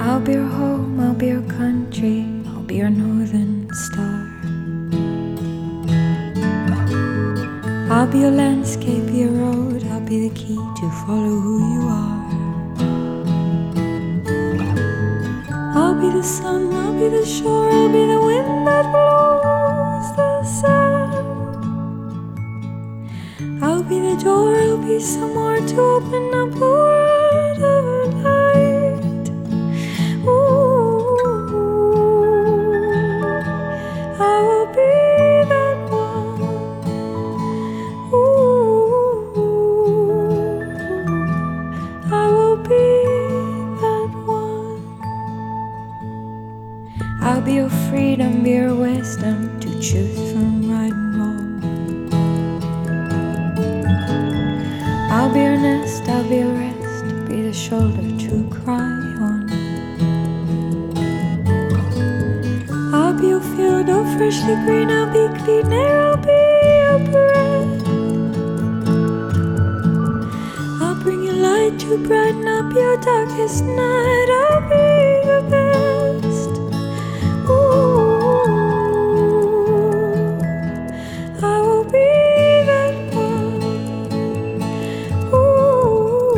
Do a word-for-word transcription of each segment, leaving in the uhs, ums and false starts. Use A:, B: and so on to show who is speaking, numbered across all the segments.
A: I'll be your home, I'll be your country, I'll be your northern star. I'll be your landscape, your road, I'll be the key to follow who you are. I'll be the sun, I'll be the shore, I'll be the wind that blows the sand. I'll be the door, I'll be somewhere to open up a world of light. Ooh, I will be that one. Ooh, I will be that one. I'll be your freedom, be your wisdom to choose from right and wrong. I'll be your nest, I'll be your rest, be the shoulder to cry on. I'll be your field of freshly green, I'll be clean air, I'll be your bread. I'll bring you light to brighten up your darkest night, I'll be your best. Ooh, I will be that one. Ooh,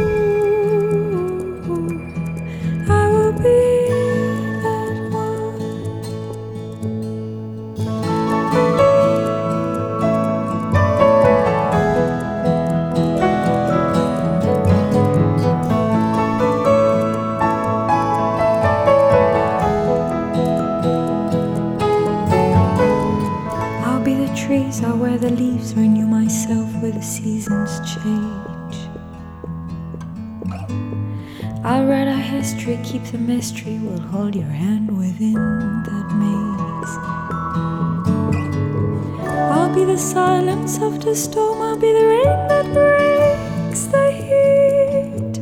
A: I will be that one. I'll be the trees, I'll wear the leaves, renew myself where the seasons change. I'll write our history, keep the mystery, we'll hold your hand within that maze. I'll be the silence of the storm, I'll be the rain that breaks the heat.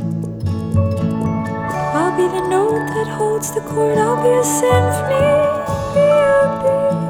A: I'll be the note that holds the chord, I'll be a symphony, be a beat.